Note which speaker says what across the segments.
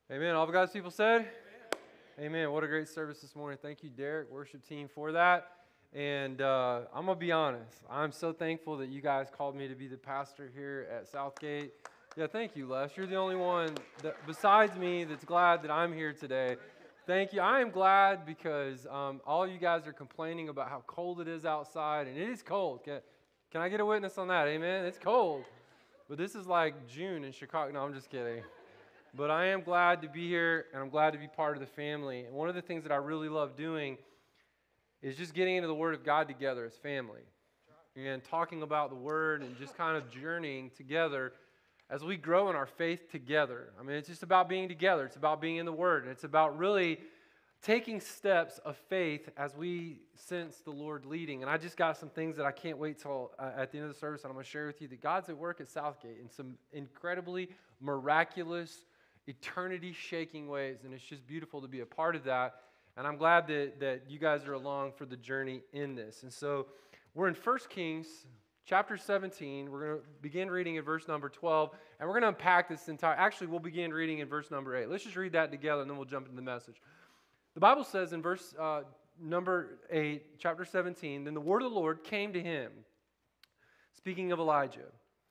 Speaker 1: Amen. All the God's people said? Amen. What a great service this morning. Thank you, Derek, worship team, for that. And I'm going to be honest. I'm so thankful that you guys called me to be the pastor here at Southgate. Yeah, thank you, Les. You're the only one that, besides me that's glad that I'm here today. Thank you. I am glad because all you guys are complaining about how cold it is outside, and it is cold. Can I get a witness on that? Amen. It's cold. But this is like June in Chicago. No, I'm just kidding. But I am glad to be here, and I'm glad to be part of the family. And one of the things that I really love doing is just getting into the Word of God together as family. And talking about the Word and just kind of journeying together as we grow in our faith together. I mean, it's just about being together. It's about being in the Word. And it's about really taking steps of faith as we sense the Lord leading. And I just got some things that I can't wait till at the end of the service, and I'm going to share with you that God's at work at Southgate in some incredibly miraculous, eternity-shaking ways, and it's just beautiful to be a part of that, and I'm glad that you guys are along for the journey in this. And so we're in 1 Kings chapter 17. We're going to begin reading in verse number 12, and we're going to unpack this actually we'll begin reading in verse number 8. Let's just read that together, and then we'll jump into the message. The Bible says in verse number 8, chapter 17, then the word of the Lord came to him, speaking of Elijah.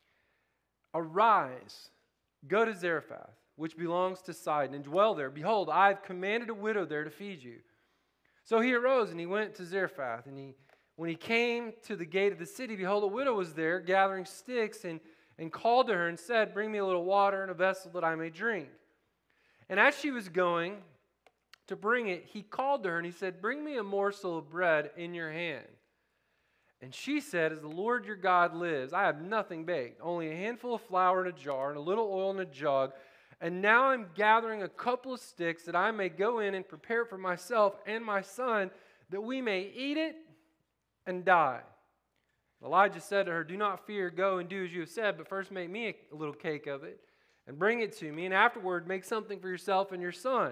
Speaker 1: Arise, go to Zarephath, which belongs to Sidon, and dwell there. Behold, I have commanded a widow there to feed you. So he arose, and he went to Zarephath. And when he came to the gate of the city, behold, a widow was there, gathering sticks, and called to her, and said, bring me a little water in a vessel that I may drink. And as she was going to bring it, he called to her, and he said, bring me a morsel of bread in your hand. And she said, as the Lord your God lives, I have nothing baked, only a handful of flour in a jar, and a little oil in a jug, and now I'm gathering a couple of sticks that I may go in and prepare it for myself and my son, that we may eat it and die. Elijah said to her, do not fear, go and do as you have said, but first make me a little cake of it and bring it to me, and afterward make something for yourself and your son.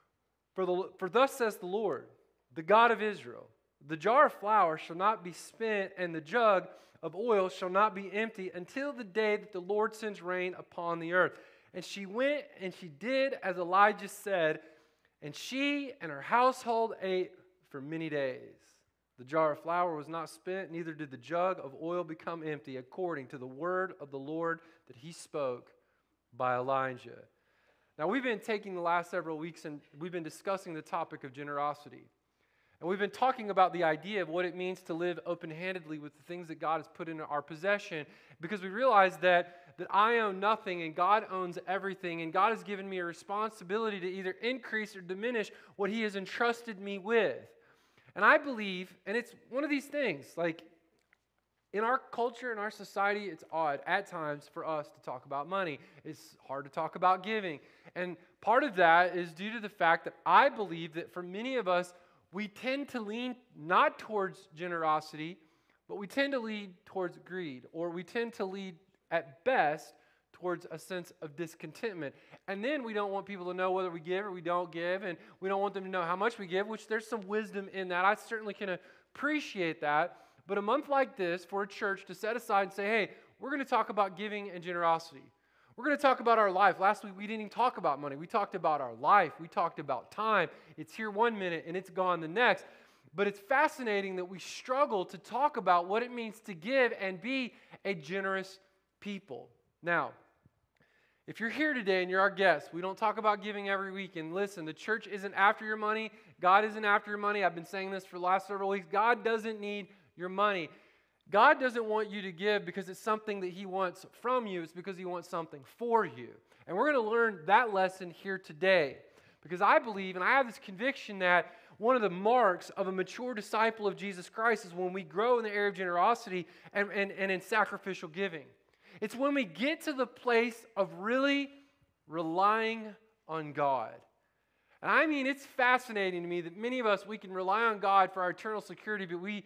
Speaker 1: For thus says the Lord, the God of Israel, the jar of flour shall not be spent, and the jug of oil shall not be empty until the day that the Lord sends rain upon the earth. And she went and she did as Elijah said, and she and her household ate for many days. The jar of flour was not spent, neither did the jug of oil become empty, according to the word of the Lord that he spoke by Elijah. Now, we've been taking the last several weeks and we've been discussing the topic of generosity. And we've been talking about the idea of what it means to live open-handedly with the things that God has put in our possession, because we realize that I own nothing and God owns everything, and God has given me a responsibility to either increase or diminish what he has entrusted me with. And I believe, and it's one of these things, like in our culture, in our society, it's odd at times for us to talk about money. It's hard to talk about giving. And part of that is due to the fact that I believe that for many of us, we tend to lean not towards generosity, but we tend to lead towards greed, or we tend to lead at best towards a sense of discontentment. And then we don't want people to know whether we give or we don't give, and we don't want them to know how much we give, which there's some wisdom in that. I certainly can appreciate that. But a month like this for a church to set aside and say, hey, we're going to talk about giving and generosity. We're going to talk about our life. Last week, we didn't even talk about money. We talked about our life. We talked about time. It's here 1 minute, and it's gone the next. But it's fascinating that we struggle to talk about what it means to give and be a generous people. Now, if you're here today and you're our guest, we don't talk about giving every week. And listen, the church isn't after your money. God isn't after your money. I've been saying this for the last several weeks. God doesn't need your money. God doesn't want you to give because it's something that he wants from you. It's because he wants something for you. And we're going to learn that lesson here today. Because I believe, and I have this conviction that one of the marks of a mature disciple of Jesus Christ is when we grow in the area of generosity and in sacrificial giving. It's when we get to the place of really relying on God. And I mean, it's fascinating to me that many of us, we can rely on God for our eternal security, but we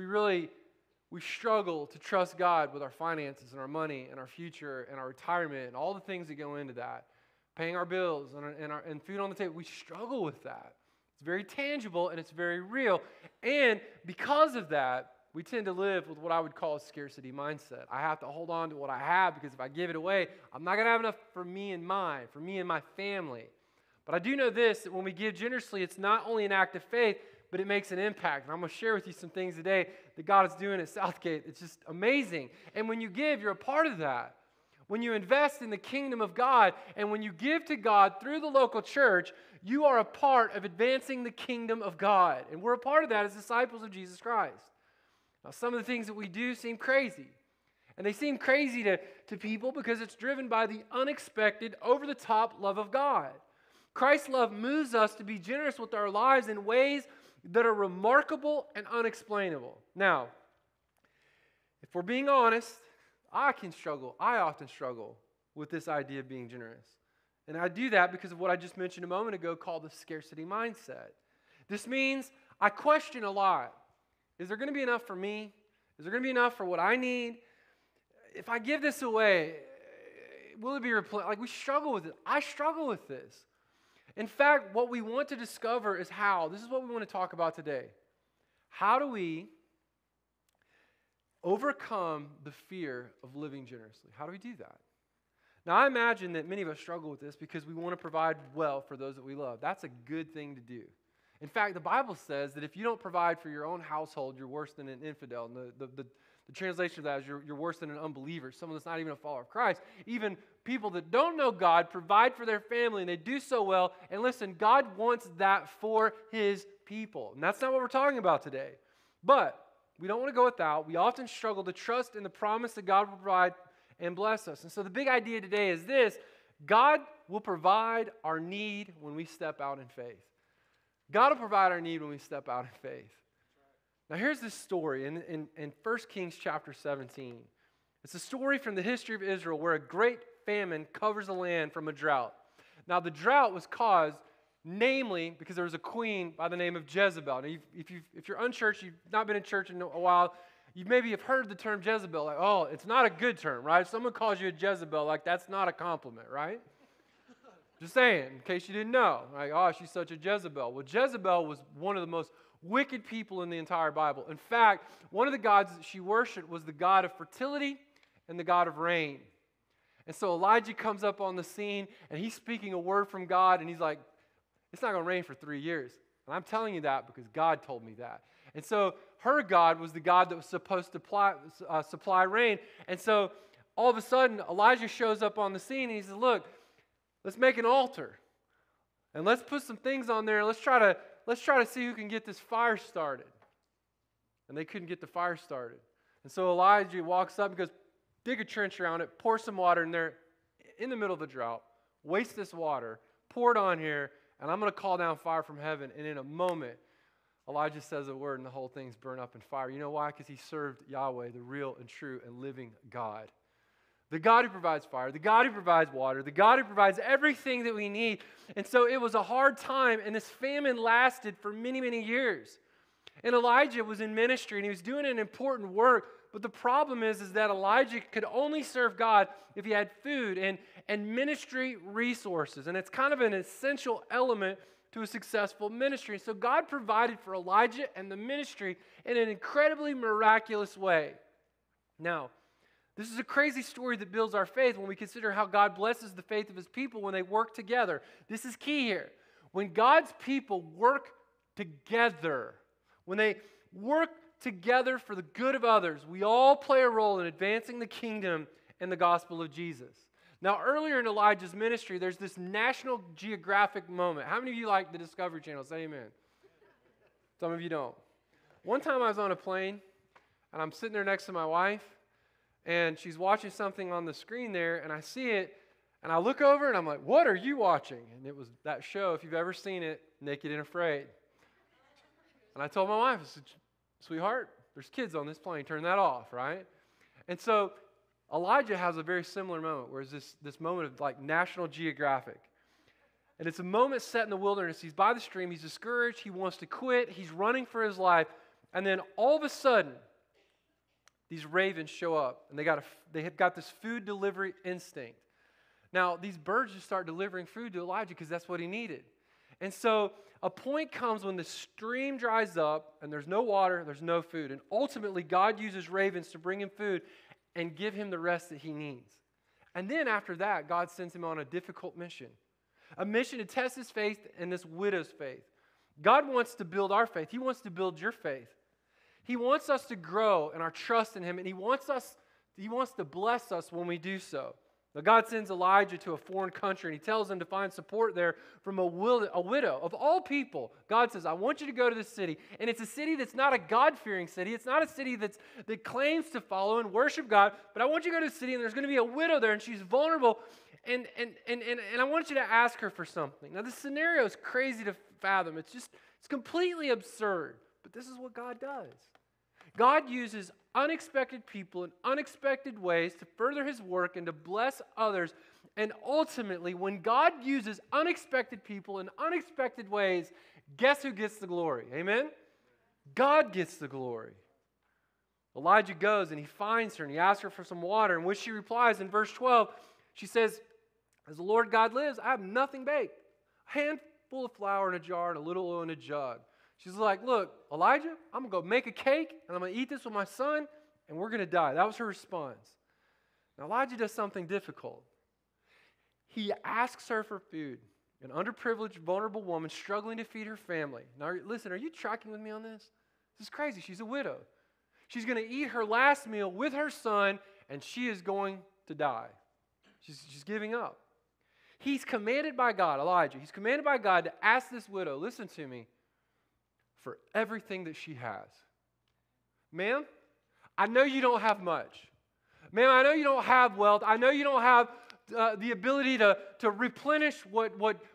Speaker 1: struggle to trust God with our finances and our money and our future and our retirement and all the things that go into that. Paying our bills and food on the table. We struggle with that. It's very tangible and it's very real. And because of that, we tend to live with what I would call a scarcity mindset. I have to hold on to what I have because if I give it away, I'm not going to have enough for me and mine, for me and my family. But I do know this, that when we give generously, it's not only an act of faith, but it makes an impact. And I'm going to share with you some things today that God is doing at Southgate. It's just amazing. And when you give, you're a part of that. When you invest in the kingdom of God, and when you give to God through the local church, you are a part of advancing the kingdom of God. And we're a part of that as disciples of Jesus Christ. Now, some of the things that we do seem crazy. And they seem crazy to people because it's driven by the unexpected, over-the-top love of God. Christ's love moves us to be generous with our lives in ways that are remarkable and unexplainable. Now, if we're being honest, I often struggle with this idea of being generous. And I do that because of what I just mentioned a moment ago called the scarcity mindset. This means I question a lot. Is there going to be enough for me? Is there going to be enough for what I need? If I give this away, will it be replaced? Like, we struggle with it. I struggle with this. In fact, what we want to discover is how. This is what we want to talk about today. How do we overcome the fear of living generously? How do we do that? Now, I imagine that many of us struggle with this because we want to provide well for those that we love. That's a good thing to do. In fact, the Bible says that if you don't provide for your own household, you're worse than an infidel. And the translation of that is you're worse than an unbeliever, someone that's not even a follower of Christ. Even people that don't know God provide for their family, and they do so well. And listen, God wants that for His people. And that's not what we're talking about today. But we don't want to go without. We often struggle to trust in the promise that God will provide and bless us. And so the big idea today is this: God will provide our need when we step out in faith. God will provide our need when we step out in faith. Now here's this story in 1 Kings chapter 17. It's a story from the history of Israel where a great famine covers the land from a drought. Now the drought was caused namely because there was a queen by the name of Jezebel. Now if you're unchurched, you've not been in church in a while, you maybe have heard the term Jezebel, like, oh, it's not a good term, right? If someone calls you a Jezebel, like, that's not a compliment, right? Just saying, in case you didn't know. Like, oh, she's such a Jezebel. Well, Jezebel was one of the most wicked people in the entire Bible. In fact, one of the gods that she worshipped was the god of fertility and the god of rain. And so Elijah comes up on the scene, and he's speaking a word from God, and he's like, it's not going to rain for 3 years. And I'm telling you that because God told me that. And so her God was the God that was supposed to supply rain. And so all of a sudden, Elijah shows up on the scene, and he says, look, let's make an altar. And let's put some things on there, and let's try to see who can get this fire started. And they couldn't get the fire started. And so Elijah walks up and goes, dig a trench around it, pour some water in there in the middle of the drought, waste this water, pour it on here, and I'm going to call down fire from heaven. And in a moment, Elijah says a word, and the whole thing's burned up in fire. You know why? Because he served Yahweh, the real and true and living God. The God who provides fire, the God who provides water, the God who provides everything that we need. And so it was a hard time, and this famine lasted for many, many years. And Elijah was in ministry, and he was doing an important work. But the problem is that Elijah could only serve God if he had food and ministry resources. And it's kind of an essential element to a successful ministry. So God provided for Elijah and the ministry in an incredibly miraculous way. Now, this is a crazy story that builds our faith when we consider how God blesses the faith of His people when they work together. This is key here. When God's people work together, when they work together for the good of others, we all play a role in advancing the kingdom and the gospel of Jesus. Now, earlier in Elijah's ministry, there's this National Geographic moment. How many of you like the Discovery Channel? Say amen. Some of you don't. One time I was on a plane, and I'm sitting there next to my wife, and she's watching something on the screen there, and I see it, and I look over, and I'm like, what are you watching? And it was that show, if you've ever seen it, Naked and Afraid. And I told my wife, I said, sweetheart, there's kids on this plane. Turn that off, right? And so Elijah has a very similar moment, where it's this moment of like National Geographic. And it's a moment set in the wilderness. He's by the stream. He's discouraged. He wants to quit. He's running for his life. And then all of a sudden, these ravens show up, and they have got this food delivery instinct. Now, these birds just start delivering food to Elijah because that's what he needed. And so a point comes when the stream dries up, and there's no water, there's no food. And ultimately, God uses ravens to bring him food and give him the rest that he needs. And then after that, God sends him on a difficult mission. A mission to test his faith and this widow's faith. God wants to build our faith. He wants to build your faith. He wants us to grow in our trust in him, and he wants to bless us when we do so. Now, God sends Elijah to a foreign country, and he tells him to find support there from a widow. Of all people, God says, I want you to go to this city. And it's a city that's not a God-fearing city. It's not a city that claims to follow and worship God. But I want you to go to the city, and there's going to be a widow there, and she's vulnerable. And I want you to ask her for something. Now, this scenario is crazy to fathom. It's completely absurd. But this is what God does. God uses unexpected people in unexpected ways to further his work and to bless others. And ultimately, when God uses unexpected people in unexpected ways, guess who gets the glory? Amen? God gets the glory. Elijah goes and he finds her and he asks her for some water, in which she replies in verse 12. She says, as the Lord God lives, I have nothing baked. A handful of flour in a jar and a little oil in a jug. She's like, look, Elijah, I'm going to go make a cake, and I'm going to eat this with my son, and we're going to die. That was her response. Now, Elijah does something difficult. He asks her for food, an underprivileged, vulnerable woman struggling to feed her family. Now, listen, are you tracking with me on this? This is crazy. She's a widow. She's going to eat her last meal with her son, and she is going to die. She's giving up. He's commanded by God, Elijah, he's commanded by God to ask this widow, listen to me, for everything that she has. Ma'am, I know you don't have much. Ma'am, I know you don't have wealth. I know you don't have the ability to replenish what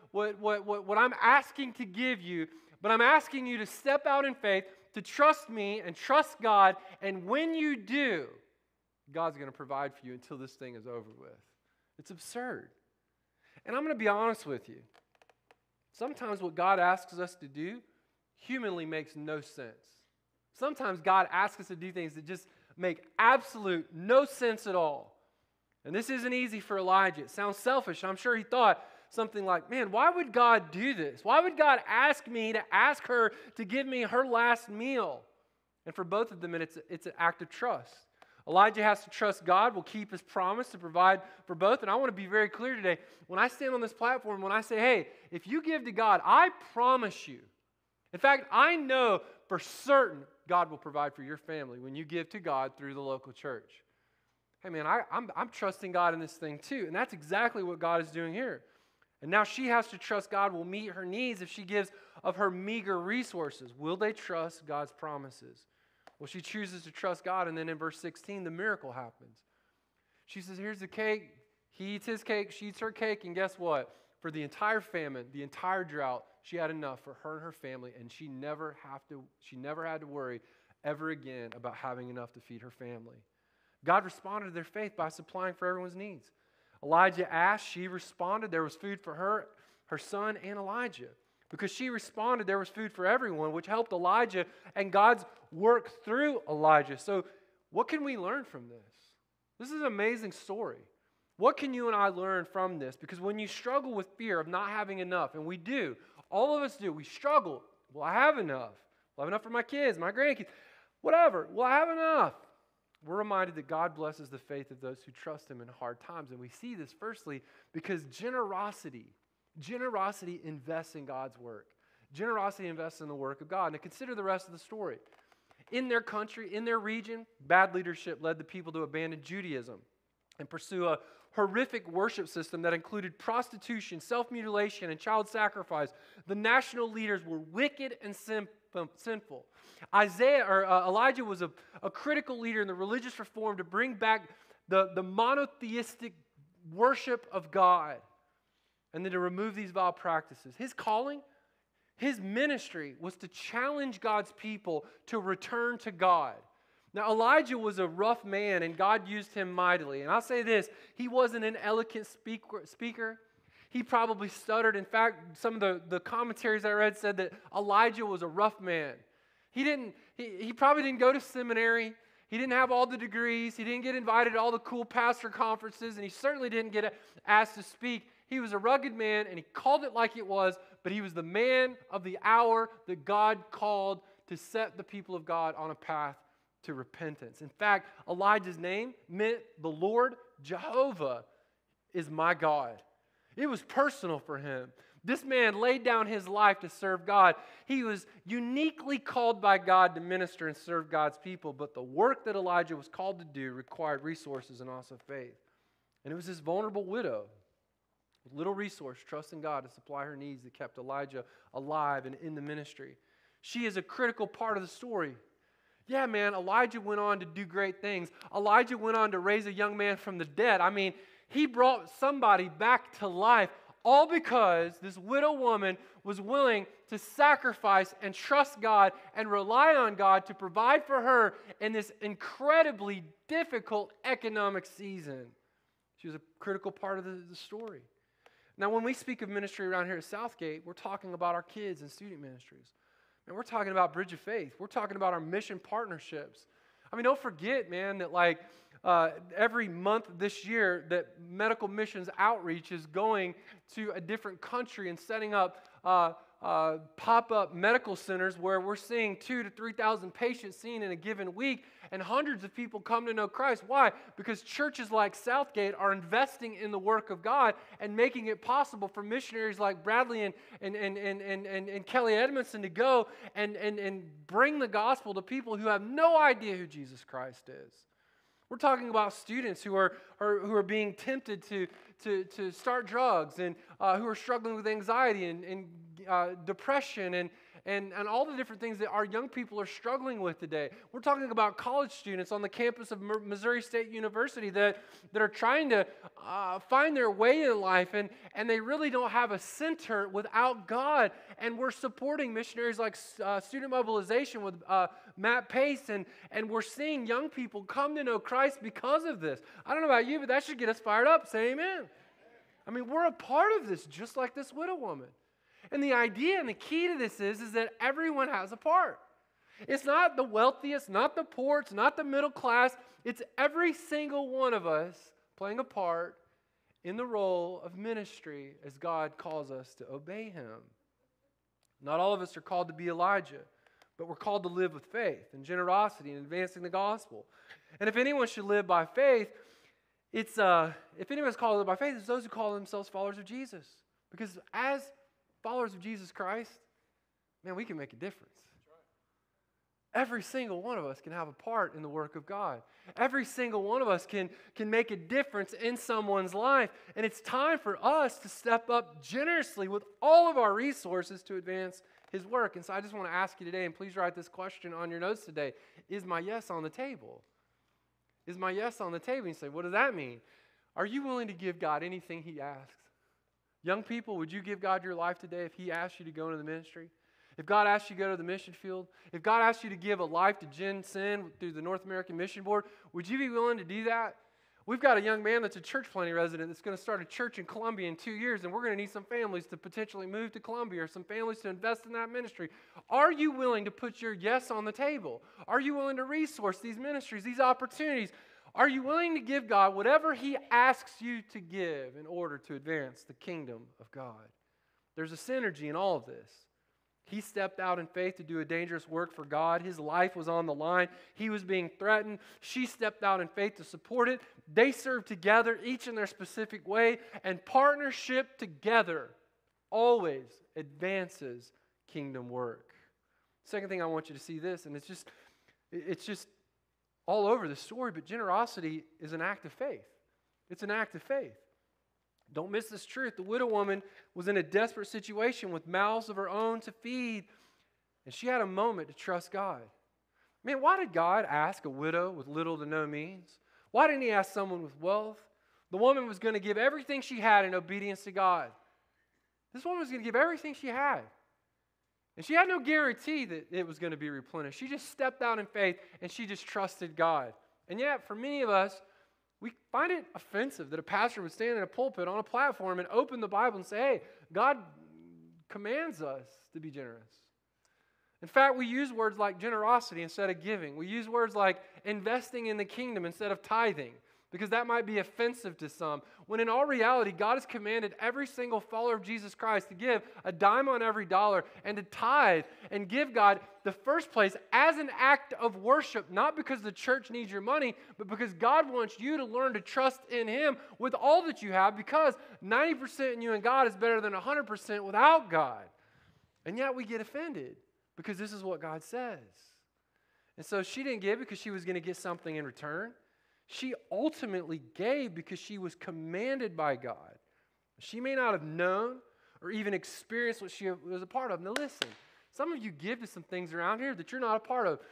Speaker 1: I'm asking to give you, but I'm asking you to step out in faith, to trust me and trust God, and when you do, God's going to provide for you until this thing is over with. It's absurd. And I'm going to be honest with you. Sometimes what God asks us to do humanly makes no sense. Sometimes God asks us to do things that just make absolute no sense at all. And this isn't easy for Elijah. It sounds selfish. I'm sure he thought something like, man, why would God do this? Why would God ask me to ask her to give me her last meal? And for both of them, it's an act of trust. Elijah has to trust God will keep his promise to provide for both. And I want to be very clear today. When I stand on this platform, when I say, hey, if you give to God, I promise you. In fact, I know for certain God will provide for your family when you give to God through the local church. Hey, man, I'm trusting God in this thing too. And that's exactly what God is doing here. And now she has to trust God will meet her needs if she gives of her meager resources. Will they trust God's promises? Well, she chooses to trust God, and then in verse 16, the miracle happens. She says, here's the cake. He eats his cake, she eats her cake, and guess what? For the entire famine, the entire drought, she had enough for her and her family, and she never had to worry ever again about having enough to feed her family. God responded to their faith by supplying for everyone's needs. Elijah asked, she responded. There was food for her, her son, and Elijah. Because she responded, there was food for everyone, which helped Elijah and God's work through Elijah. So what can we learn from this? This is an amazing story. What can you and I learn from this? Because when you struggle with fear of not having enough, and we do, all of us do, we struggle. Will I have enough? Will I have enough for my kids, my grandkids? Whatever. Will I have enough? We're reminded that God blesses the faith of those who trust him in hard times. And we see this firstly because generosity invests in God's work. Generosity invests in the work of God. Now consider the rest of the story. In their country, in their region, bad leadership led the people to abandon Judaism and pursue a horrific worship system that included prostitution, self-mutilation, and child sacrifice. The national leaders were wicked and sinful. Elijah was a critical leader in the religious reform to bring back the monotheistic worship of God and then to remove these vile practices. His calling, his ministry was to challenge God's people to return to God. Now, Elijah was a rough man, and God used him mightily. And I'll say this, he wasn't an eloquent speaker. He probably stuttered. In fact, some of the commentaries I read said that Elijah was a rough man. He probably didn't go to seminary. He didn't have all the degrees. He didn't get invited to all the cool pastor conferences, and he certainly didn't get asked to speak. He was a rugged man, and he called it like it was, but he was the man of the hour that God called to set the people of God on a path to repentance. In fact, Elijah's name meant the Lord Jehovah is my God. It was personal for him. This man laid down his life to serve God. He was uniquely called by God to minister and serve God's people, but the work that Elijah was called to do required resources and also faith. And it was this vulnerable widow with little resource, trusting God to supply her needs, that kept Elijah alive and in the ministry. She is a critical part of the story. Yeah, man, Elijah went on to do great things. Elijah went on to raise a young man from the dead. I mean, he brought somebody back to life, all because this widow woman was willing to sacrifice and trust God and rely on God to provide for her in this incredibly difficult economic season. She was a critical part of the story. Now, when we speak of ministry around here at Southgate, we're talking about our kids and student ministries. And we're talking about Bridge of Faith. We're talking about our mission partnerships. I mean, don't forget, man, that every month this year that Medical Missions Outreach is going to a different country and setting up pop-up medical centers where we're seeing 2,000 to 3,000 patients seen in a given week, and hundreds of people come to know Christ. Why? Because churches like Southgate are investing in the work of God and making it possible for missionaries like Bradley and Kelly Edmondson to go and bring the gospel to people who have no idea who Jesus Christ is. We're talking about students who are being tempted to start drugs and who are struggling with anxiety and depression and all the different things that our young people are struggling with today. We're talking about college students on the campus of Missouri State University that are trying to find their way in life, and they really don't have a center without God. And we're supporting missionaries like Student Mobilization with Matt Pace, and we're seeing young people come to know Christ because of this. I don't know about you, but that should get us fired up. Say amen. I mean, we're a part of this, just like this widow woman. And the idea and the key to this is that everyone has a part. It's not the wealthiest, not the poor, it's not the middle class. It's every single one of us playing a part in the role of ministry as God calls us to obey Him. Not all of us are called to be Elijah, but we're called to live with faith and generosity and advancing the gospel. And if anyone should live by faith, if anyone's called to live by faith, it's those who call themselves followers of Jesus. Because as followers of Jesus Christ, man, we can make a difference. Every single one of us can have a part in the work of God. Every single one of us can make a difference in someone's life. And it's time for us to step up generously with all of our resources to advance His work. And so I just want to ask you today, and please write this question on your notes today, is my yes on the table? Is my yes on the table? You say, what does that mean? Are you willing to give God anything He asks? Young people, would you give God your life today if He asked you to go into the ministry? If God asked you to go to the mission field? If God asked you to give a life to Gen Sin through the North American Mission Board, would you be willing to do that? We've got a young man that's a church planting resident that's going to start a church in Columbia in 2 years, and we're going to need some families to potentially move to Columbia or some families to invest in that ministry. Are you willing to put your yes on the table? Are you willing to resource these ministries, these opportunities? Are you willing to give God whatever He asks you to give in order to advance the kingdom of God? There's a synergy in all of this. He stepped out in faith to do a dangerous work for God. His life was on the line. He was being threatened. She stepped out in faith to support it. They served together, each in their specific way, and partnership together always advances kingdom work. Second thing I want you to see this, and it's just all over the story, but generosity is an act of faith. It's an act of faith. Don't miss this truth. The widow woman was in a desperate situation with mouths of her own to feed, and she had a moment to trust God. Man, why did God ask a widow with little to no means? Why didn't He ask someone with wealth? The woman was going to give everything she had in obedience to God. This woman was going to give everything she had. And she had no guarantee that it was going to be replenished. She just stepped out in faith, and she just trusted God. And yet, for many of us, we find it offensive that a pastor would stand in a pulpit on a platform and open the Bible and say, hey, God commands us to be generous. In fact, we use words like generosity instead of giving. We use words like investing in the kingdom instead of tithing. because that might be offensive to some. When in all reality, God has commanded every single follower of Jesus Christ to give a dime on every dollar and to tithe and give God the first place as an act of worship, not because the church needs your money, but because God wants you to learn to trust in Him with all that you have, because 90% in you and God is better than 100% without God. And yet we get offended because this is what God says. And so she didn't give because she was going to get something in return. She ultimately gave because she was commanded by God. She may not have known or even experienced what she was a part of. Now listen, some of you give to some things around here that you're not a part of.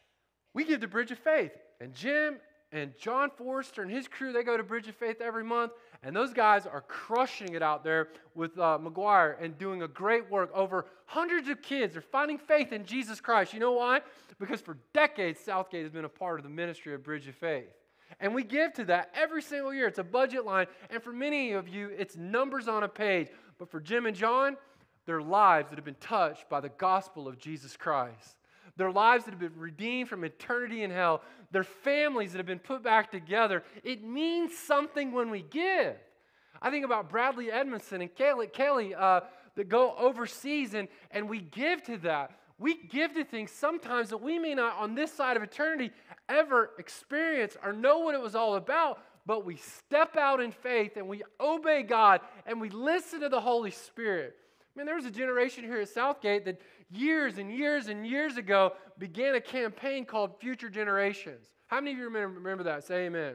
Speaker 1: We give to Bridge of Faith. And Jim and John Forrester and his crew, they go to Bridge of Faith every month. And those guys are crushing it out there with McGuire and doing a great work. Over hundreds of kids are finding faith in Jesus Christ. You know why? Because for decades, Southgate has been a part of the ministry of Bridge of Faith. And we give to that every single year. It's a budget line. And for many of you, it's numbers on a page. But for Jim and John, their lives that have been touched by the gospel of Jesus Christ. Their lives that have been redeemed from eternity in hell. Their families that have been put back together. It means something when we give. I think about Bradley Edmondson and Kaylee that go overseas and we give to that. We give to things sometimes that we may not on this side of eternity ever experience or know what it was all about, but we step out in faith and we obey God and we listen to the Holy Spirit. I mean, there was a generation here at Southgate that years and years and years ago began a campaign called Future Generations. How many of you remember that? Say amen.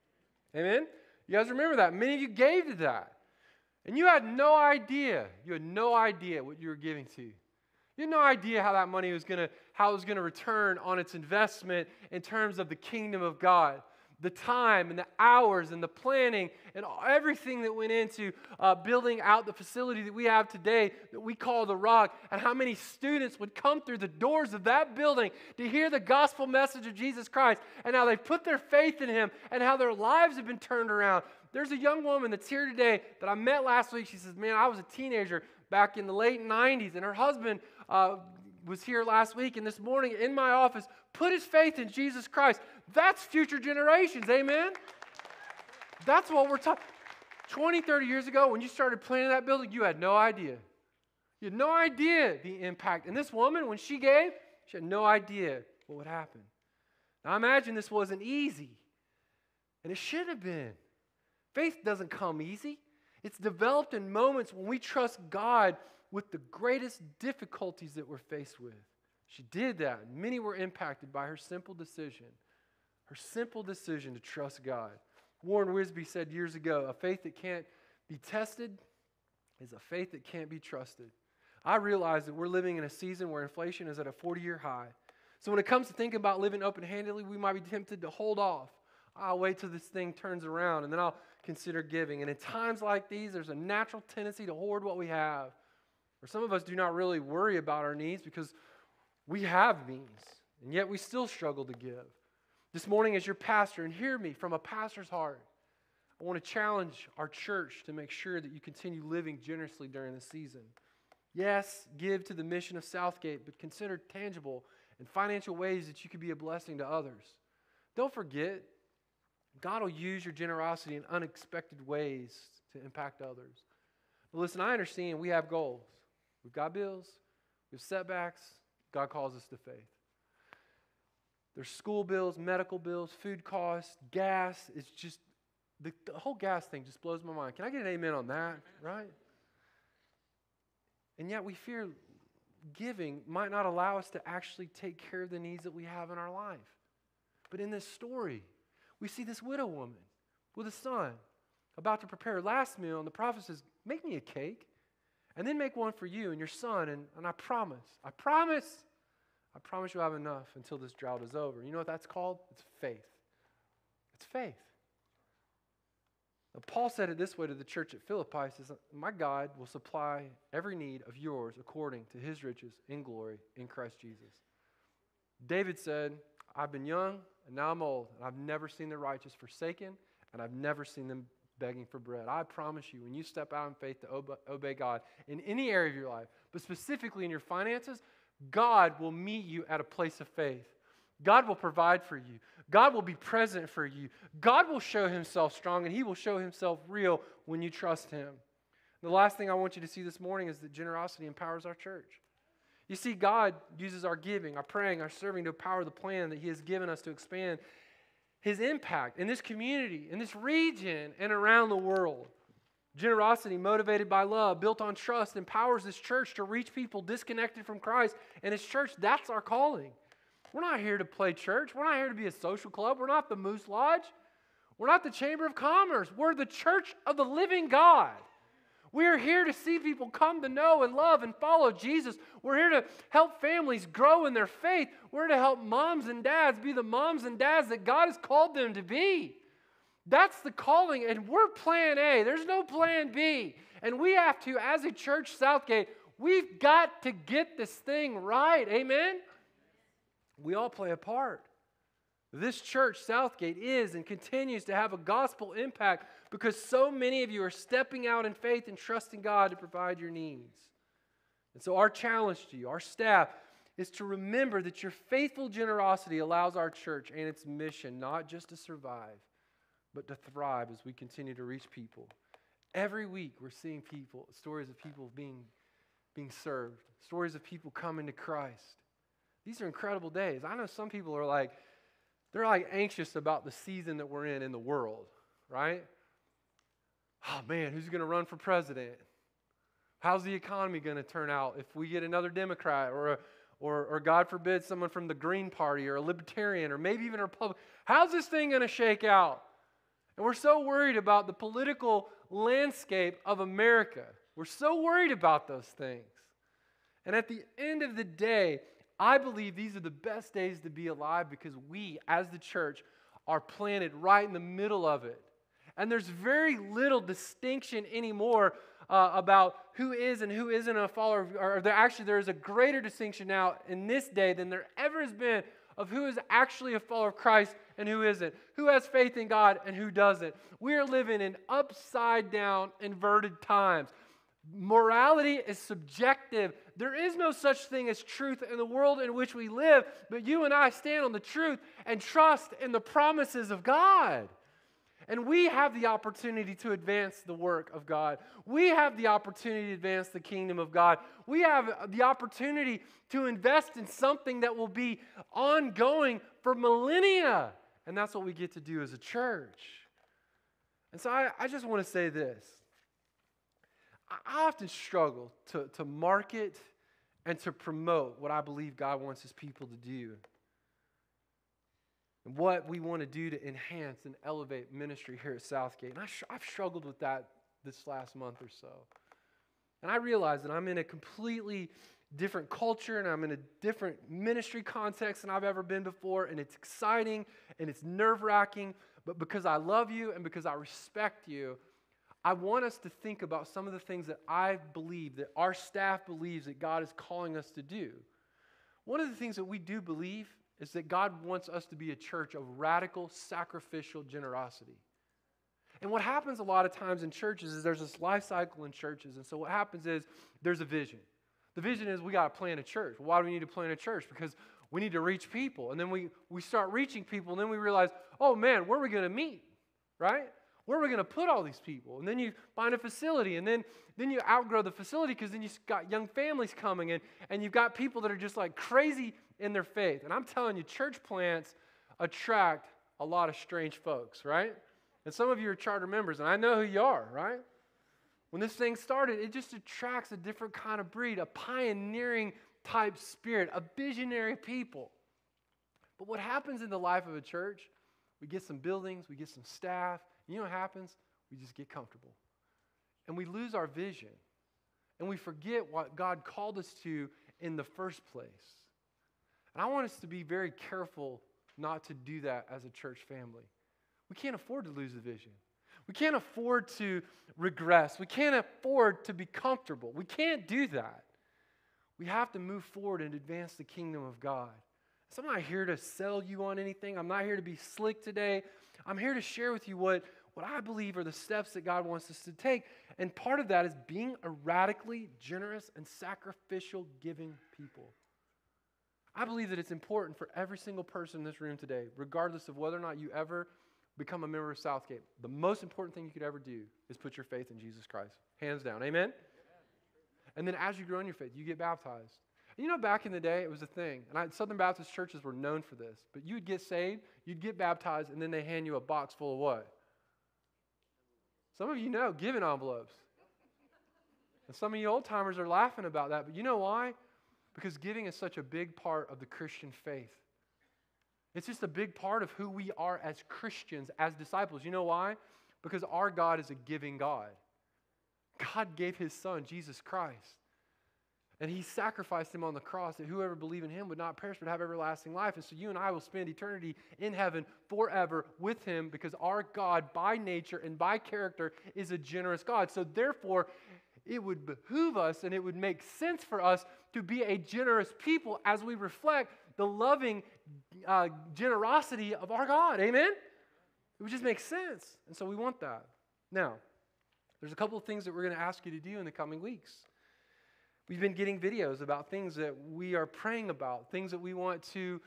Speaker 1: Amen? You guys remember that? Many of you gave to that. And you had no idea. You had no idea what you were giving to. You had no idea how that money was going to return on its investment in terms of the kingdom of God. The time and the hours and the planning and everything that went into building out the facility that we have today that we call The Rock, and how many students would come through the doors of that building to hear the gospel message of Jesus Christ, and how they put their faith in Him and how their lives have been turned around. There's a young woman that's here today that I met last week. She says, man, I was a teenager back in the late 90s, and her husband was here last week, and this morning in my office put his faith in Jesus Christ. That's future generations, amen? That's what we're talking. 20, 30 years ago, when you started planning that building, you had no idea. You had no idea the impact. And this woman, when she gave, she had no idea what would happen. Now, I imagine this wasn't easy, and it should have been. Faith doesn't come easy. It's developed in moments when we trust God with the greatest difficulties that we're faced with. She did that. Many were impacted by her simple decision. Her simple decision to trust God. Warren Wiersbe said years ago, a faith that can't be tested is a faith that can't be trusted. I realize that we're living in a season where inflation is at a 40-year high. So when it comes to thinking about living open-handedly, we might be tempted to hold off. I'll wait till this thing turns around, and then I'll consider giving. And in times like these, there's a natural tendency to hoard what we have. Or some of us do not really worry about our needs because we have means, and yet we still struggle to give. This morning, as your pastor, and hear me from a pastor's heart, I want to challenge our church to make sure that you continue living generously during this season. Yes, give to the mission of Southgate, but consider tangible and financial ways that you could be a blessing to others. Don't forget, God will use your generosity in unexpected ways to impact others. But listen, I understand we have goals. We've got bills, we have setbacks. God calls us to faith. There's school bills, medical bills, food costs, gas. It's just, the whole gas thing just blows my mind. Can I get an amen on that, right? And yet we fear giving might not allow us to actually take care of the needs that we have in our life. But in this story, we see this widow woman with a son about to prepare her last meal, and the prophet says, make me a cake, and then make one for you and your son, and I promise you'll have enough until this drought is over. You know what that's called? It's faith. It's faith. Now, Paul said it this way to the church at Philippi. He says, my God will supply every need of yours according to His riches in glory in Christ Jesus. David said, I've been young and now I'm old, and I've never seen the righteous forsaken, and I've never seen them begging for bread. I promise you, when you step out in faith to obey God in any area of your life, but specifically in your finances, God will meet you at a place of faith. God will provide for you. God will be present for you. God will show himself strong, and he will show himself real when you trust him. The last thing I want you to see this morning is that generosity empowers our church. You see, God uses our giving, our praying, our serving to empower the plan that he has given us to expand his impact in this community, in this region, and around the world. Generosity motivated by love, built on trust, empowers this church to reach people disconnected from Christ. And as church, that's our calling. We're not here to play church. We're not here to be a social club. We're not the Moose Lodge. We're not the Chamber of Commerce. We're the church of the living God. We are here to see people come to know and love and follow Jesus. We're here to help families grow in their faith. We're here to help moms and dads be the moms and dads that God has called them to be. That's the calling, and we're plan A. There's no plan B. And we have to, as a church, Southgate, we've got to get this thing right. Amen? We all play a part. This church, Southgate, is and continues to have a gospel impact because so many of you are stepping out in faith and trusting God to provide your needs. And so our challenge to you, our staff, is to remember that your faithful generosity allows our church and its mission not just to survive, but to thrive as we continue to reach people. Every week we're seeing people, stories of people being served, stories of people coming to Christ. These are incredible days. I know some people are they're anxious about the season that we're in the world, right? Oh man, who's going to run for president? How's the economy going to turn out if we get another Democrat or God forbid someone from the Green Party or a Libertarian or maybe even a Republican? How's this thing going to shake out? And we're so worried about the political landscape of America. We're so worried about those things. And at the end of the day, I believe these are the best days to be alive because we, as the church, are planted right in the middle of it. And there's very little distinction anymore about who is and who isn't a follower. There is a greater distinction now in this day than there ever has been of who is actually a follower of Christ and who isn't, who has faith in God and who doesn't. We are living in upside down, inverted times. Morality is subjective. There is no such thing as truth in the world in which we live, but you and I stand on the truth and trust in the promises of God. And we have the opportunity to advance the work of God. We have the opportunity to advance the kingdom of God. We have the opportunity to invest in something that will be ongoing for millennia. And that's what we get to do as a church. And so I just want to say this. I often struggle to market and to promote what I believe God wants his people to do. And what we want to do to enhance and elevate ministry here at Southgate. And I've struggled with that this last month or so. And I realize that I'm in a completely different culture and I'm in a different ministry context than I've ever been before. And it's exciting and it's nerve-wracking. But because I love you and because I respect you, I want us to think about some of the things that I believe, that our staff believes that God is calling us to do. One of the things that we do believe is that God wants us to be a church of radical, sacrificial generosity. And what happens a lot of times in churches is there's this life cycle in churches. And so what happens is there's a vision. The vision is we got to plant a church. Why do we need to plant a church? Because we need to reach people. And then we start reaching people, and then we realize, oh man, where are we going to meet, right? Where are we going to put all these people? And then you find a facility, and then you outgrow the facility because then you've got young families coming in, and you've got people that are just like crazy in their faith. And I'm telling you, church plants attract a lot of strange folks, right? And some of you are charter members, and I know who you are, right? When this thing started, it just attracts a different kind of breed, a pioneering type spirit, a visionary people. But what happens in the life of a church, we get some buildings, we get some staff. You know what happens? We just get comfortable. And we lose our vision. And we forget what God called us to in the first place. And I want us to be very careful not to do that as a church family. We can't afford to lose the vision. We can't afford to regress. We can't afford to be comfortable. We can't do that. We have to move forward and advance the kingdom of God. So I'm not here to sell you on anything. I'm not here to be slick today. I'm here to share with you what I believe are the steps that God wants us to take. And part of that is being a radically generous and sacrificial giving people. I believe that it's important for every single person in this room today, regardless of whether or not you ever become a member of Southgate. The most important thing you could ever do is put your faith in Jesus Christ. Hands down. Amen? And then as you grow in your faith, you get baptized. You know, back in the day, it was a thing. And Southern Baptist churches were known for this. But you'd get saved, you'd get baptized, and then they hand you a box full of what? Some of you know, giving envelopes. And some of you old-timers are laughing about that. But you know why? Because giving is such a big part of the Christian faith. It's just a big part of who we are as Christians, as disciples. You know why? Because our God is a giving God. God gave His Son, Jesus Christ. And He sacrificed Him on the cross that whoever believed in Him would not perish but have everlasting life. And so you and I will spend eternity in heaven forever with Him because our God, by nature and by character, is a generous God. So therefore, it would behoove us and it would make sense for us to be a generous people as we reflect the loving generosity of our God. Amen? It would just make sense. And so we want that. Now, there's a couple of things that we're going to ask you to do in the coming weeks. We've been getting videos about things that we are praying about, things that we want to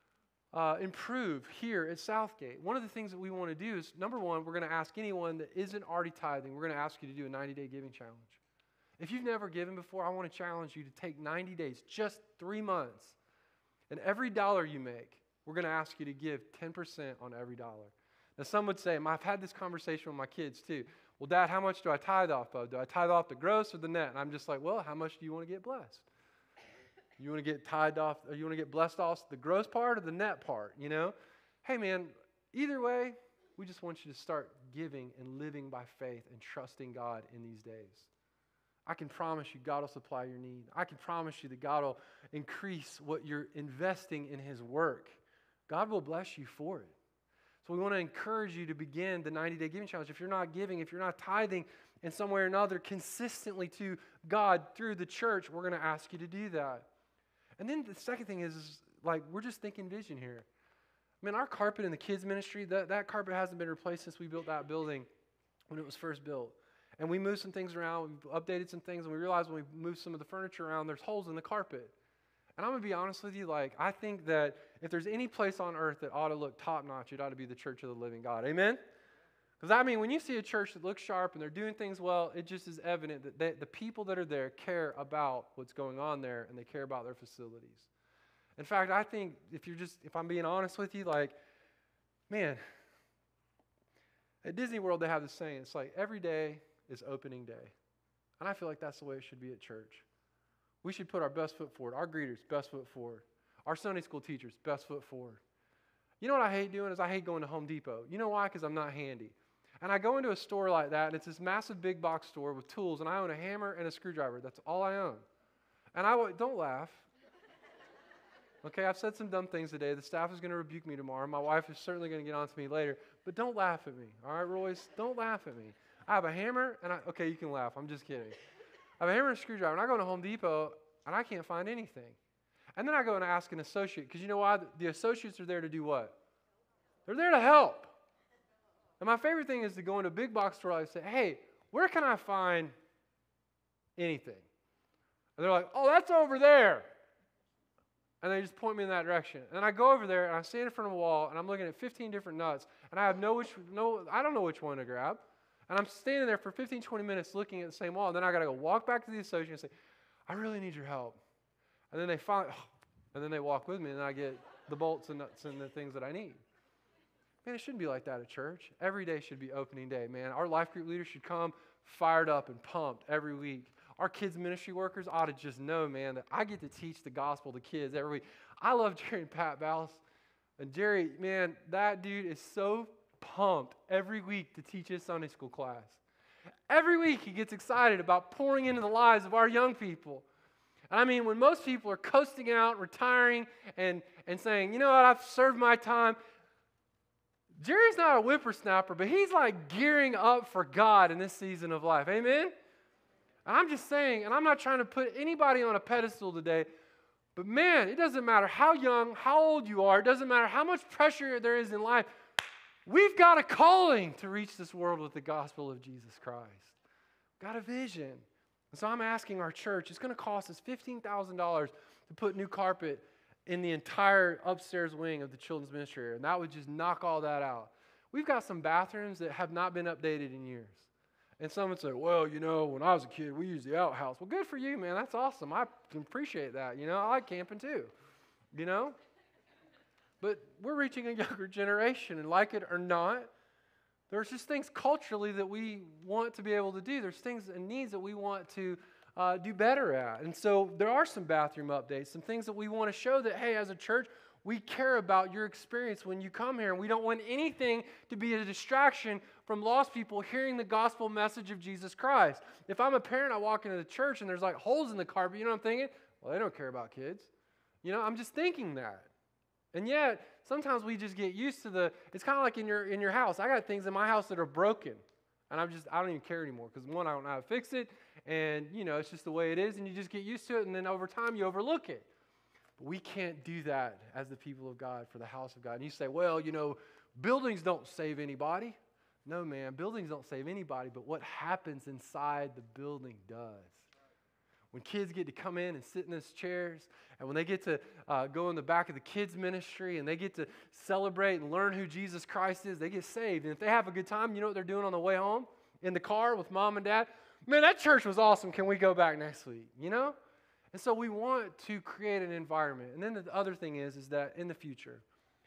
Speaker 1: improve here at Southgate. One of the things that we want to do is, number one, we're going to ask anyone that isn't already tithing, we're going to ask you to do a 90-day giving challenge. If you've never given before, I want to challenge you to take 90 days, just 3 months. And every dollar you make, we're going to ask you to give 10% on every dollar. Now, some would say, I've had this conversation with my kids too. Well, Dad, how much do I tithe off of? Do I tithe off the gross or the net? And I'm just like, well, how much do you want to get blessed? You want to get tithed off, or you want to get blessed off the gross part or the net part, you know? Hey, man, either way, we just want you to start giving and living by faith and trusting God in these days. I can promise you God will supply your need. I can promise you that God will increase what you're investing in His work. God will bless you for it. So we want to encourage you to begin the 90-day giving challenge. If you're not giving, if you're not tithing in some way or another consistently to God through the church, we're going to ask you to do that. And then the second thing is like, we're just thinking vision here. I mean, our carpet in the kids ministry, that carpet hasn't been replaced since we built that building when it was first built. And we moved some things around, we've updated some things, and we realized when we moved some of the furniture around, there's holes in the carpet. And I'm going to be honest with you, like, I think that if there's any place on earth that ought to look top-notch, it ought to be the church of the living God. Amen? Because, I mean, when you see a church that looks sharp and they're doing things well, it just is evident that the people that are there care about what's going on there and they care about their facilities. In fact, I think if I'm being honest with you, like, man, at Disney World they have this saying, it's like every day is opening day. And I feel like that's the way it should be at church. We should put our best foot forward. Our greeters, best foot forward. Our Sunday school teachers, best foot forward. You know what I hate doing is I hate going to Home Depot. You know why? Because I'm not handy. And I go into a store like that, and it's this massive big box store with tools, and I own a hammer and a screwdriver. That's all I own. And don't laugh. Okay, I've said some dumb things today. The staff is going to rebuke me tomorrow. My wife is certainly going to get on to me later. But don't laugh at me. All right, Royce? Don't laugh at me. I have a hammer, and okay, you can laugh. I'm just kidding. I have a hammer and a screwdriver, and I go to Home Depot, and I can't find anything. And then I go and ask an associate, because you know why? The associates are there to do what? They're there to help. And my favorite thing is to go into a big box store and say, hey, where can I find anything? And they're like, oh, that's over there. And they just point me in that direction. And I go over there, and I stand in front of a wall, and I'm looking at 15 different nuts, and I don't know which one to grab. And I'm standing there for 15, 20 minutes looking at the same wall. And then I got to go walk back to the associate and say, I really need your help. And then they walk with me, and then I get the bolts and nuts and the things that I need. Man, it shouldn't be like that at church. Every day should be opening day, man. Our life group leaders should come fired up and pumped every week. Our kids ministry workers ought to just know, man, that I get to teach the gospel to kids every week. I love Jerry and Pat Ballas. And Jerry, man, that dude is so pumped every week to teach his Sunday school class. Every week he gets excited about pouring into the lives of our young people. And I mean, when most people are coasting out, retiring, and saying, you know what, I've served my time, Jerry's not a whippersnapper, but he's like gearing up for God in this season of life. Amen? And I'm just saying, and I'm not trying to put anybody on a pedestal today, but man, it doesn't matter how young, how old you are, it doesn't matter how much pressure there is in life, we've got a calling to reach this world with the gospel of Jesus Christ. Got a vision. And so I'm asking our church, it's going to cost us $15,000 to put new carpet in the entire upstairs wing of the children's ministry area, and that would just knock all that out. We've got some bathrooms that have not been updated in years. And some would say, well, when I was a kid, we used the outhouse. Well, good for you, man. That's awesome. I appreciate that. I like camping too, But we're reaching a younger generation, and like it or not, there's just things culturally that we want to be able to do. There's things and needs that we want to do better at. And so there are some bathroom updates, some things that we want to show that, hey, as a church, we care about your experience when you come here. And we don't want anything to be a distraction from lost people hearing the gospel message of Jesus Christ. If I'm a parent, I walk into the church and there's like holes in the carpet, you know what I'm thinking? Well, they don't care about kids. I'm just thinking that. And yet, sometimes we just get used to it's kind of like in your house. I got things in my house that are broken. And I don't even care anymore because one, I don't know how to fix it. And, it's just the way it is. And you just get used to it. And then over time, you overlook it. But we can't do that as the people of God for the house of God. And you say, well, buildings don't save anybody. No, man, buildings don't save anybody. But what happens inside the building does. When kids get to come in and sit in those chairs, and when they get to go in the back of the kids' ministry, and they get to celebrate and learn who Jesus Christ is, they get saved. And if they have a good time, you know what they're doing on the way home? In the car with mom and dad? Man, that church was awesome. Can we go back next week? And so we want to create an environment. And then the other thing is that in the future,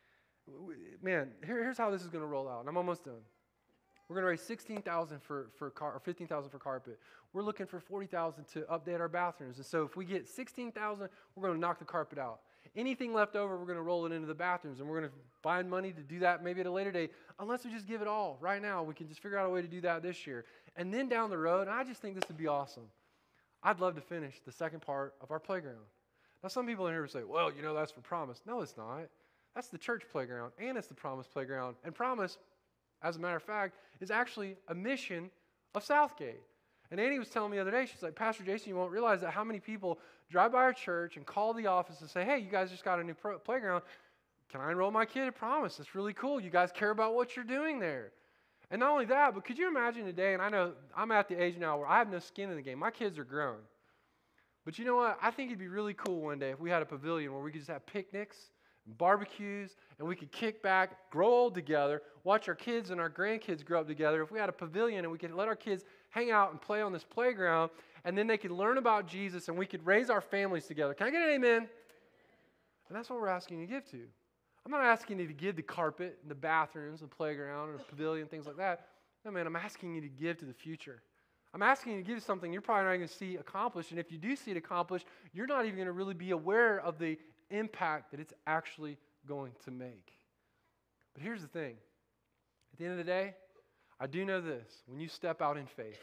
Speaker 1: here's how this is going to roll out. And I'm almost done. We're going to raise $16,000 or $15,000 for carpet. We're looking for $40,000 to update our bathrooms. And so if we get $16,000, we're going to knock the carpet out. Anything left over, we're going to roll it into the bathrooms, and we're going to find money to do that maybe at a later date, unless we just give it all right now. We can just figure out a way to do that this year. And then down the road, and I just think this would be awesome, I'd love to finish the second part of our playground. Now, some people in here will say, well, that's for Promise. No, it's not. That's the church playground, and it's the Promise playground. And Promise, as a matter of fact, is actually a mission of Southgate. And Annie was telling me the other day, she's like, Pastor Jason, you won't realize that how many people drive by our church and call the office and say, hey, you guys just got a new playground. Can I enroll my kid at Promise? It's really cool. You guys care about what you're doing there. And not only that, but could you imagine today, and I know I'm at the age now where I have no skin in the game. My kids are grown. But you know what? I think it'd be really cool one day if we had a pavilion where we could just have picnics, barbecues, and we could kick back, grow old together, watch our kids and our grandkids grow up together. If we had a pavilion and we could let our kids hang out and play on this playground, and then they could learn about Jesus and we could raise our families together. Can I get an amen? And that's what we're asking you to give to. I'm not asking you to give the carpet, and the bathrooms, the playground, or the pavilion, things like that. No, man, I'm asking you to give to the future. I'm asking you to give something you're probably not going to see accomplished, and if you do see it accomplished, you're not even going to really be aware of the impact that it's actually going to make. But here's the thing. At the end of the day, I do know this. When you step out in faith,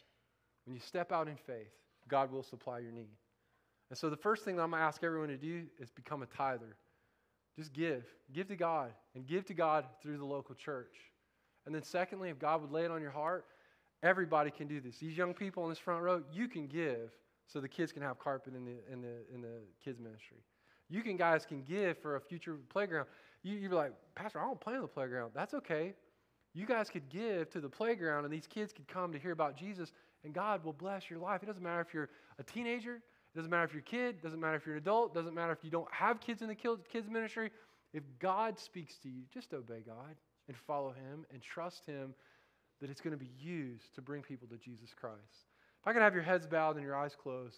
Speaker 1: God will supply your need. And so the first thing that I'm going to ask everyone to do is become a tither. Just give. Give to God, and give to God through the local church. And then secondly, if God would lay it on your heart, everybody can do this. These young people in this front row, you can give so the kids can have carpet in the kids ministry. You guys can give for a future playground. You're like, Pastor, I don't play on the playground. That's okay. You guys could give to the playground, and these kids could come to hear about Jesus, and God will bless your life. It doesn't matter if you're a teenager. It doesn't matter if you're a kid. It doesn't matter if you're an adult. It doesn't matter if you don't have kids in the kids ministry. If God speaks to you, just obey God and follow Him and trust Him that it's going to be used to bring people to Jesus Christ. If I could have your heads bowed and your eyes closed.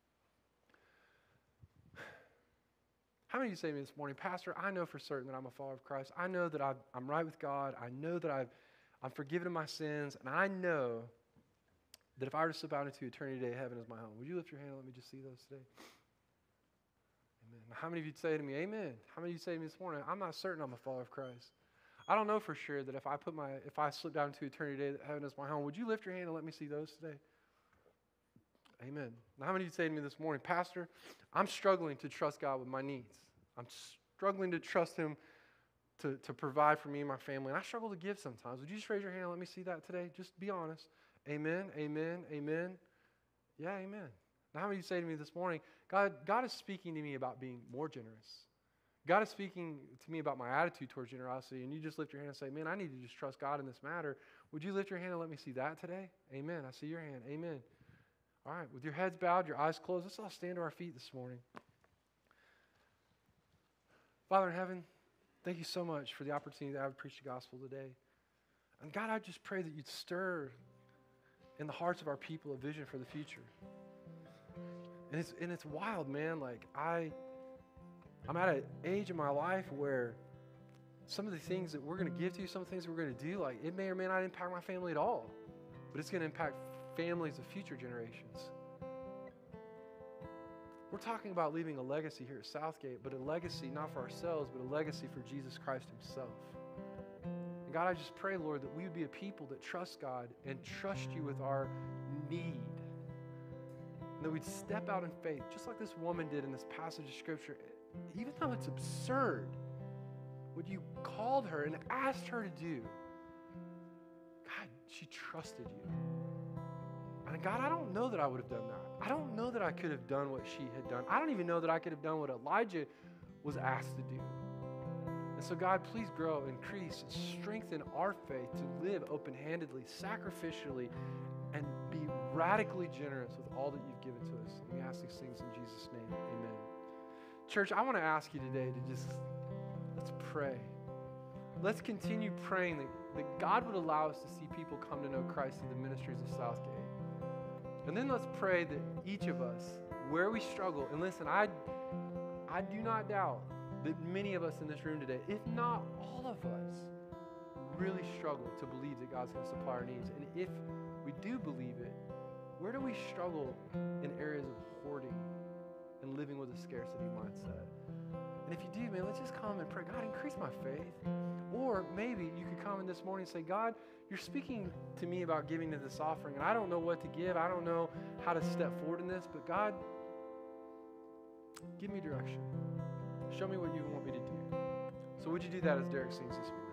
Speaker 1: How many of you say to me this morning, Pastor, I know for certain that I'm a follower of Christ. I know that I'm right with God. I know that I'm forgiven of my sins. And I know that if I were to slip out into eternity today, heaven is my home. Would you lift your hand and let me just see those today? Amen. How many of you say to me, amen? How many of you say to me this morning, I'm not certain I'm a follower of Christ. I don't know for sure that if I slip down into eternity today, that heaven is my home. Would you lift your hand and let me see those today? Amen. Now, how many of you say to me this morning, Pastor, I'm struggling to trust God with my needs. I'm struggling to trust Him to provide for me and my family. And I struggle to give sometimes. Would you just raise your hand and let me see that today? Just be honest. Amen, amen, amen. Yeah, amen. Now, how many of you say to me this morning, God is speaking to me about being more generous. God is speaking to me about my attitude towards generosity, and you just lift your hand and say, man, I need to just trust God in this matter. Would you lift your hand and let me see that today? Amen. I see your hand. Amen. All right, with your heads bowed, your eyes closed, let's all stand to our feet this morning. Father in heaven, thank you so much for the opportunity to have preached the gospel today. And God, I just pray that you'd stir in the hearts of our people a vision for the future. And it's wild, man. Like I'm at an age in my life where some of the things that we're going to give to you, some of the things we're going to do, like it may or may not impact my family at all, but it's going to impact families of future generations. We're talking about leaving a legacy here at Southgate, but a legacy not for ourselves, but a legacy for Jesus Christ himself. And God, I just pray, Lord, that we would be a people that trust God and trust you with our need. And that we'd step out in faith, just like this woman did in this passage of Scripture. Even though it's absurd, what you called her and asked her to do, God, she trusted you. And God, I don't know that I would have done that. I don't know that I could have done what she had done. I don't even know that I could have done what Elijah was asked to do. And so God, please grow, increase, and strengthen our faith to live open-handedly, sacrificially, and be radically generous with all that you've given to us. And we ask these things in Jesus' name. Amen. Church, I want to ask you today to let's pray. Let's continue praying that God would allow us to see people come to know Christ through the ministries of Southgate. And then let's pray that each of us, where we struggle, and listen, I do not doubt that many of us in this room today, if not all of us, really struggle to believe that God's going to supply our needs. And if we do believe it, where do we struggle in areas of hoarding and living with a scarcity mindset? And if you do, man, let's just come and pray, God, increase my faith. Or maybe you could come in this morning and say, God, you're speaking to me about giving to this offering, and I don't know what to give. I don't know how to step forward in this, but God, give me direction. Show me what you want me to do. So would you do that as Derek sings this morning?